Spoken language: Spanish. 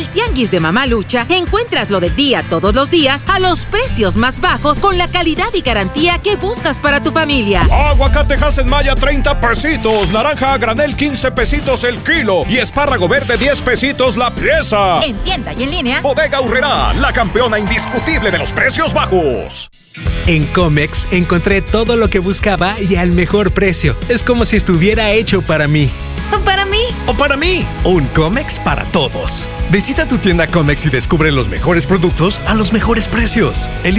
el Tianguis de Mamalucha encuentras lo del día todos los días a los precios más bajos con la calidad y garantía que buscas para tu familia. Aguacate Hass Maya 30 pesitos, naranja a granel 15 pesitos el kilo y espárrago verde 10 pesitos la pieza. En tienda y en línea. Bodega Aurrerá, la campeona indiscutible de los precios bajos. En Comex encontré todo lo que buscaba y al mejor precio. Es como si estuviera hecho para mí. ¿O para mí? ¿O para mí? Un Comex para todos. Visita tu tienda Comex y descubre los mejores productos a los mejores precios.